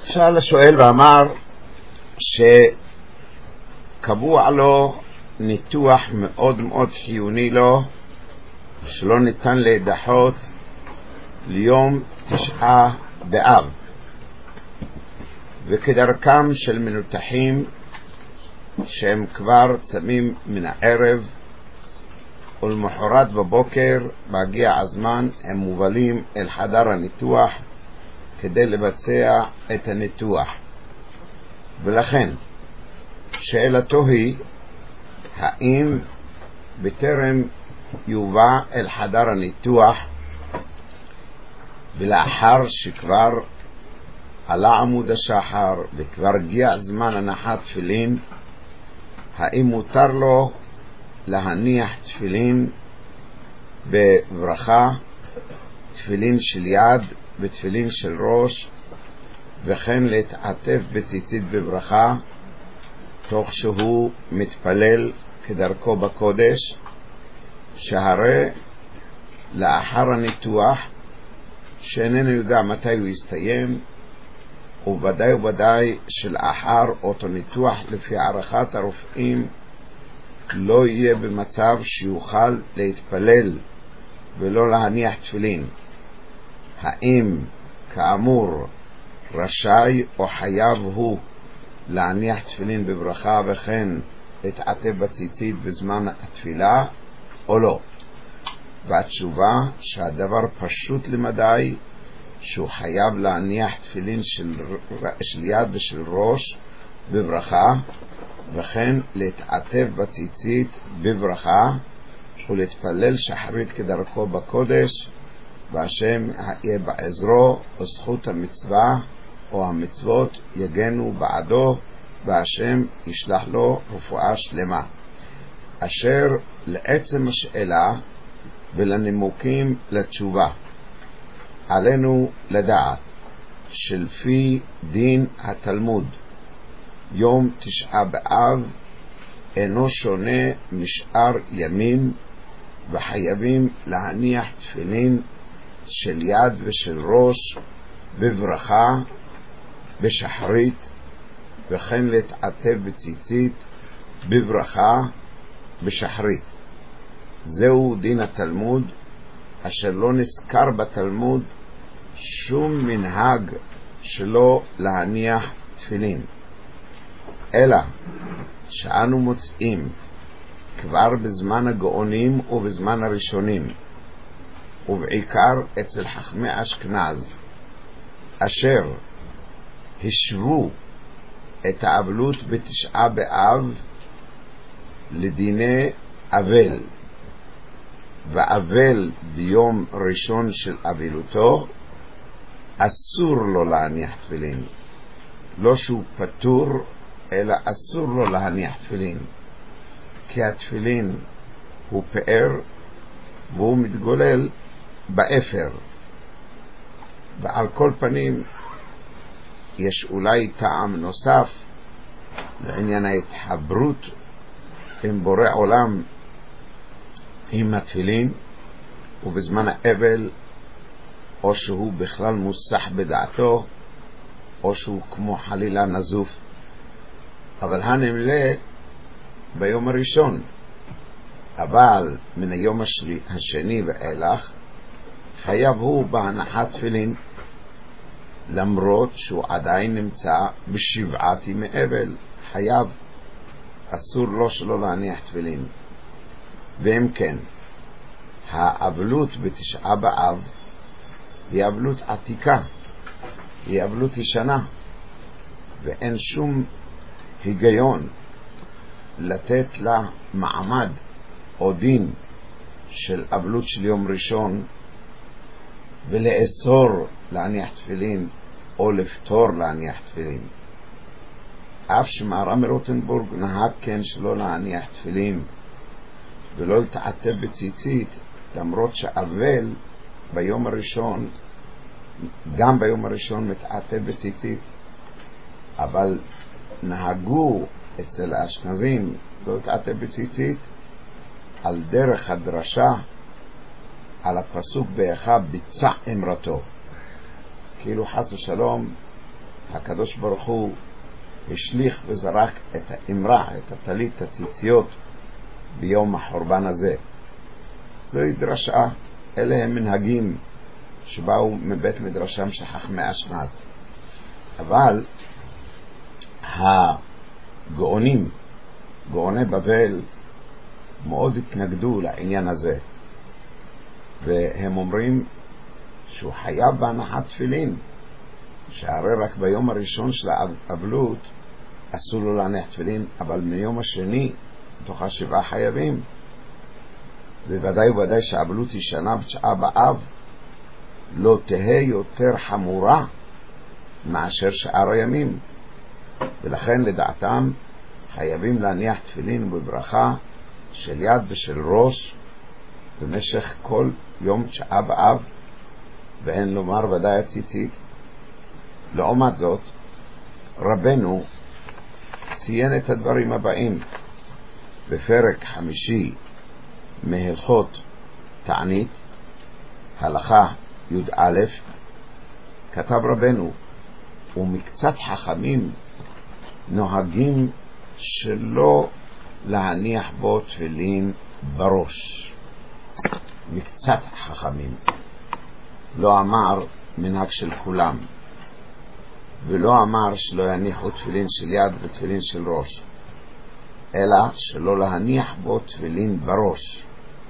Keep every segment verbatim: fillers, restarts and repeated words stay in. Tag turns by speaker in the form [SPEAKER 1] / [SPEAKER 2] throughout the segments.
[SPEAKER 1] שאל השואל ואמר שקבוע לו ניתוח מאוד מאוד חיוני לו שלא ניתן להידחות ליום תשעה באב, וכדרכם של מנותחים שהם כבר צמים מן הערב ולמחרת בבוקר בהגיע הזמן הם מובלים אל חדר הניתוח כדי לבצע את הניתוח. ולכן שאלתו היא, האם בטרם יובא אל חדר הניתוח ולאחר שכבר עלה עמוד השחר וכבר הגיע זמן הנחת תפילין, האם מותר לו להניח תפילין בברכה, תפילין של יד ותפילין של ראש, וכן להתעטף בציצית בברכה תוך שהוא מתפלל כדרכו בקודש, שהרי לאחר הניתוח שאיננו יודע מתי הוא יסתיים, ובוודאי ובוודאי שלאחר אותו ניתוח לפי הערכת הרופאים לא יהיה במצב שיוכל להתפלל ולא להניח תפילין. האם כאמור רשאי או חייב הוא להניח תפילין בברכה וכן להתעטף בציצית בזמן התפילה או לא? והתשובה שהדבר פשוט למדי, שהוא חייב להניח תפילין של, של יד ושל ראש בברכה וכן להתעטף בציצית בברכה ולהתפלל שחרית כדרכו בקודש, והשם יהיה בעזרו וזכות המצווה או המצוות יגנו בעדו, והשם ישלח לו רפואה שלמה. אשר לעצם השאלה ולנימוקים לתשובה, עלינו לדעת שלפי דין התלמוד יום תשעה באב אינו שונה משאר ימים, וחייבים להניח תפילין של יד ושל ראש בברכה בשחרית וכן להתעטף בציצית בברכה בשחרית. זהו דין התלמוד, אשר לא נזכר בתלמוד שום מנהג שלא להניח תפילין, אלא שאנו מוצאים כבר בזמן הגאונים ובזמן הראשונים, ובעיקר אצל חכמי אשכנז, אשר השוו את האבלות בתשעה באב לדיני אבל, ואבל ביום ראשון של אבלותו אסור לו להניח תפילין, לא שהוא פטור אלא אסור לו להניח תפילין, כי התפילין הוא פאר והוא מתגולל באפר. ועל כל פנים יש אולי טעם נוסף לעניין ההתחברות עם בורא עולם עם התפילין ובזמן האבל, או שהוא בכלל מוסח בדעתו או שהוא כמו חלילה נזוף, אבל הנמלה ביום הראשון, אבל מן היום השני ואילך חייב הוא בהנחת תפילין, למרות שהוא עדיין נמצא בשבעת ימי אבל, חייב, אסור לו שלא להניח תפילין. ואם כן, האבלות בתשעה באב היא אבלות עתיקה, היא אבלות ישנה, ואין שום היגיון לתת לה מעמד או דין של אבלות של יום ראשון ולאסור להניח תפילין או לפתור להניח תפילין. אף שמהר"ם מרוטנבורג נהג כן שלא להניח תפילין ולא להתעטף בציצית, למרות שאבל ביום הראשון, גם ביום הראשון מתעטף בציצית, אבל נהגו אצל האשכנזים לא להתעטף בציצית על דרך הדרשה על הפסוק באיכה ביצע אמרתו, כאילו חס ושלום הקדוש ברוך הוא השליך וזרק את האמרה, את הטלית, הציציות ביום החורבן הזה. זוהי דרשה, אלה הם מנהגים שבאו מבית מדרשם של חכמי אשכנז. אבל הגאונים, גאוני בבל, מאוד התנגדו לעניין הזה, והם אומרים שהוא חייב בהנחת תפילין, שהרי רק ביום הראשון של האבלות אסור לו להניח תפילין, אבל מיום השני תוך השבעה חייבים. בוודאי ובוודאי שהאבלות היא שנה בתשעה באב לא תהא יותר חמורה מאשר שאר הימים, ולכן לדעתם חייבים להניח תפילין בברכה של יד ושל ראש במשך כל יום תשעה באב, ואין לומר ודאי הציצית. לעומת זאת, רבנו ציין את הדברים הבאים בפרק חמישי מהלכות תענית, הלכה י"א. כתב רבנו, ומקצת חכמים נוהגים שלא להניח בו תפילין בראש. מקצת חכמים, לא אמר מנהג של כולם, ולא אמר שלא יניחו תפילין של יד ותפילין של ראש, אלא שלא להניח בו תפילין בראש.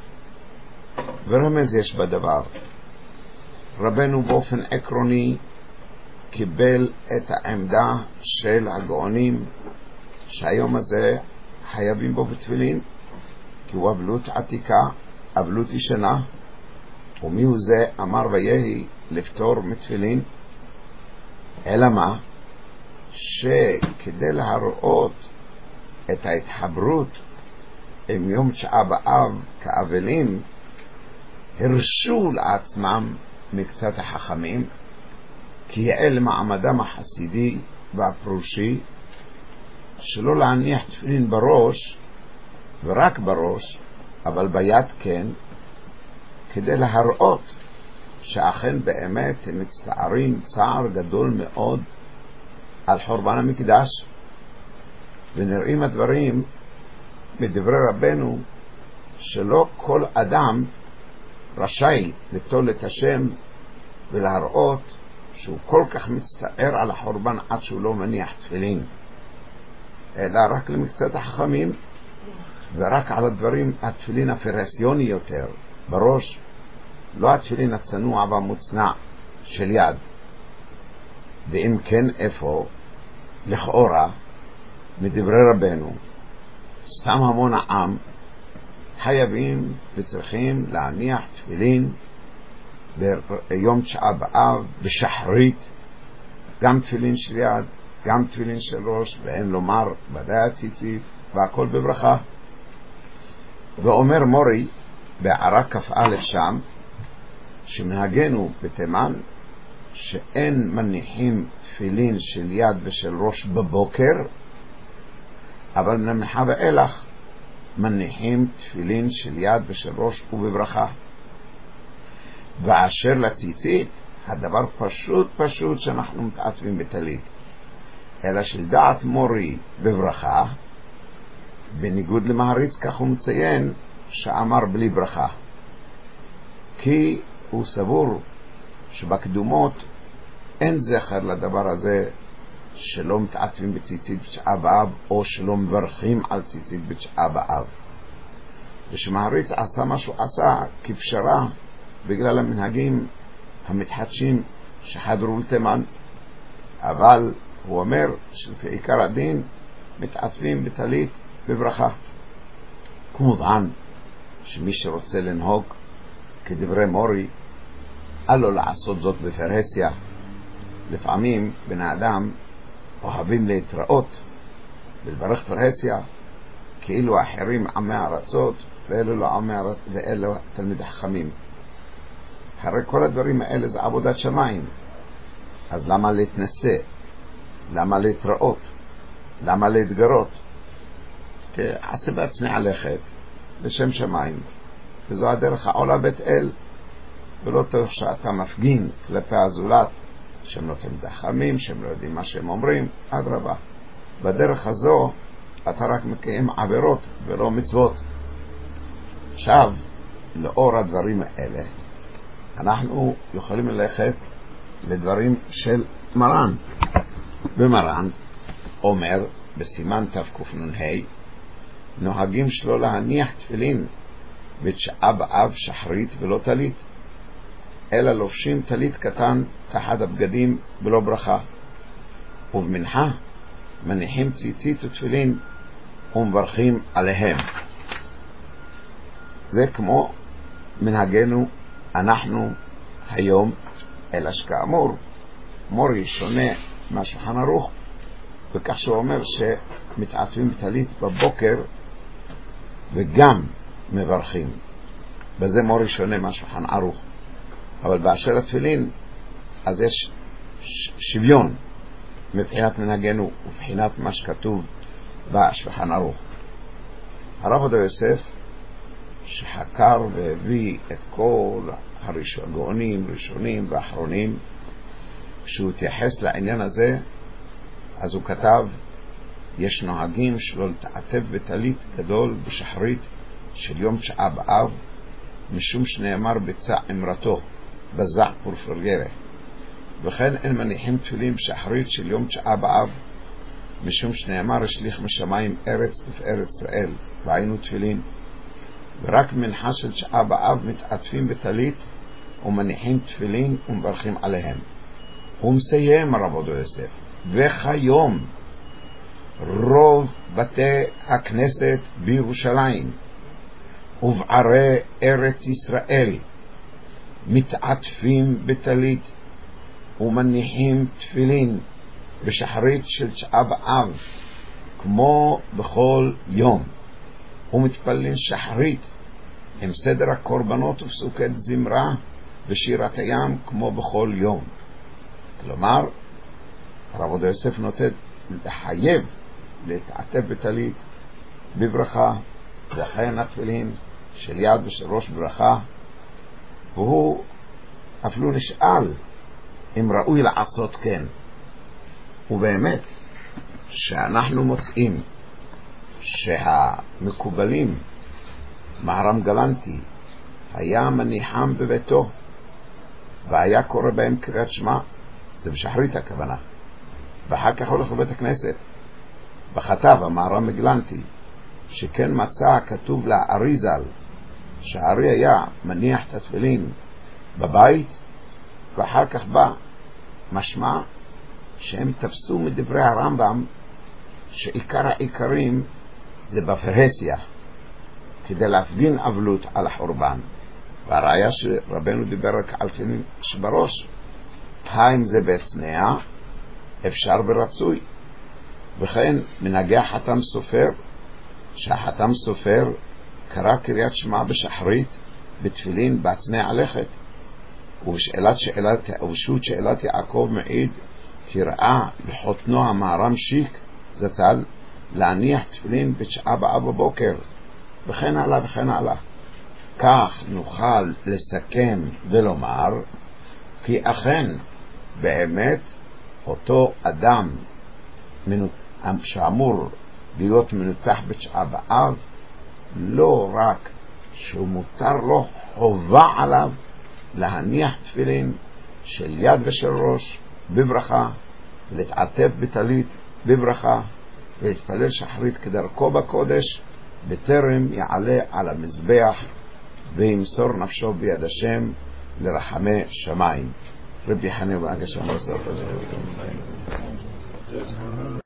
[SPEAKER 1] ורמז יש בדבר. רבנו באופן עקרוני קיבל את העמדה של הגאונים שהיום הזה חייבים בו בתפילין, כי הוא אבלות עתיקה, אבלות ישנה. ומי הוא זה אמר ויהי לפטור מתפילין? אלא מה? שכדי להראות את ההתחברות עם יום תשעה באב כאבלים, הרשו לעצמם מקצת החכמים, כי אל מעמדם החסידי והפרושי, שלא להניח תפילין בראש, ורק בראש, אבל ביד כן, כדי להראות שאכן באמת הם מצטערים צער גדול מאוד על חורבן המקדש. ונראים הדברים מדברי רבנו שלא כל אדם רשאי לטול את השם ולהראות שהוא כל כך מצטער על החורבן עד שהוא לא מניח תפילין, אלא רק למקצת החכמים, ורק על הדברים התפילין הפרסיוני יותר בראש, לא התפילין הצנוע והמוצנע של יד. ואם כן, איפה לכאורה מדברי רבנו סתם המון העם חייבים וצריכים להניח תפילין ביום תשעה באב בשחרית, גם תפילין של יד גם תפילין של ראש, ואין לומר ודאי הציצית, והכל בברכה. ואומר מורי בערה כ"א שם, שמנהגנו בתימן שאין מניחים תפילין של יד ושל ראש בבוקר, אבל מן המנחה ואילך מניחים תפילין של יד ושל ראש ובברכה. ואשר לציצית, הדבר פשוט פשוט שאנחנו מתעטבים בטלית, אלא של דעת מורי בברכה, בניגוד למעריץ, כך הוא מציין שאמר בלי ברכה, כי הוא סבור שבקדומות אין זכר לדבר הזה שלא מתעטבים בציצית בתשעה באב, או שלא מברכים על ציצית בתשעה באב. ושמעריץ עשה מה שהוא עשה כפשרה בגלל המנהגים המתחדשים שחדרו לתימן, אבל הוא אומר שלפי עיקר הדין מתעטבים בטלית בברכה. כמובן שמי שרוצה לנהוג כדברי מורי, אל לו לעשות זאת בפרהסיה. לפעמים בני אדם אוהבים להתראות ולברך פרהסיה כאילו האחרים עמי ארצות ואלו לא עמי ארצות ואלו תלמיד חכמים. הרי כל הדברים האלה זה עבודת שמיים, אז למה להתנסה? למה להתראות? למה להתגרות? תעשה בעצמי הלכת בשם שמיים, וזו הדרך העולה בית אל, ולא תוך שאתה מפגין כלפי הזולת שהם נותנים דחמים, שהם לא יודעים מה שהם אומרים, אדרבה. בדרך הזו אתה רק מקיים עבירות ולא מצוות. עכשיו, לאור הדברים האלה, אנחנו יכולים ללכת לדברים של מרן. ומרן אומר בסימן תקנ"ה, נוהגים שלא להניח תפילין בתשעה באב שחרית ולא טלית, אלא לובשים טלית קטן תחת הבגדים ולא ברכה, ובמנחה מניחים ציצית ותפילין ומברכים עליהם. זה כמו מנהגנו אנחנו היום, אלא שכאמור מורי שונה מהשולחן ערוך, וכך שהוא אומר שמתעטפים בטלית בבוקר וגם מברכים. בזה מורי שונה מהשולחן ערוך. אבל באשר לתפילין אז יש שוויון מבחינת מנהגנו ובחינת מה שכתוב בשולחן ערוך. הרב עובדיה יוסף שחקר והביא את כל הגאונים, ראשונים ואחרונים, כשהוא התייחס לעניין הזה, אז הוא כתב, יש נוהגים שלא לתעטף בטלית גדול בשחרית של יום תשעה באב, משום שנאמר בצע אמרתו, בזע פורפרגרה. וכן אין מניחים תפילין בשחרית של יום תשעה באב, משום שנאמר השליך משמיים ארץ ופארץ ישראל, והיינו תפילין. ורק מנחה של תשעה באב מתעטפים בטלית ומניחים תפילין ומברכים עליהם. הוא מסיים הרב עובדיה יוסף, וכיום רוב בתי הכנסת בירושלים ובערי ארץ ישראל מתעטפים בטלית ומניחים תפילין בשחרית של תשעה באב כמו בכל יום, ומתפללים שחרית עם סדר הקורבנות ופסוקי זמרה ושירת הים כמו בכל יום. כלומר, הרב עובדיה יוסף נוטה לחייב להתעטף בטלית בברכה, וכן התפילין של יד ושל ראש ברכה, והוא אפילו נשאל אם ראוי לעשות כן. ובאמת שאנחנו מוצאים שהמקובלים מהר"ם גלנטי היה מניחם בביתו והיה קורא בהם קריאת שמע, זה בשחרית הכוונה, ואחר כך הולך לבית הכנסת. בכתב המהר"ם גלנטי שכן מצא כתוב לארי ז"ל שהארי היה מניח את התפילין בבית ואחר כך בא, משמע שהם תפסו מדברי הרמב"ם שעיקר העיקרים זה בפרהסיה, כדי להפגין אבלות על החורבן. והראיה שרבנו דיבר רק על תפילין שבראש, האם זה בהצנעה אפשר ברצוי. וכן מנהגי החתם סופר, שהחתם סופר קרא קריאת שמע בשחרית בתפילין בהצנע לכת, ובשאלת שאלת, ובשו"ת שאלת יעקב מעיד כי ראה בחותנו המהר"ם שיק זצ"ל להניח תפילין בתשעה באב בבוקר, וכן הלאה וכן הלאה. כך נוכל לסכם ולומר כי אכן באמת אותו אדם שאמור להיות מנותח בתשעה באב, לא רק שהוא מותר לו, חובה עליו להניח תפילין של יד ושל ראש בברכה, להתעטף בטלית בברכה, ולהתפלל שחרית כדרכו בקודש בטרם יעלה על המזבח וימסור נפשו ביד השם לרחמי שמיים. רבי חנין בן עקשיא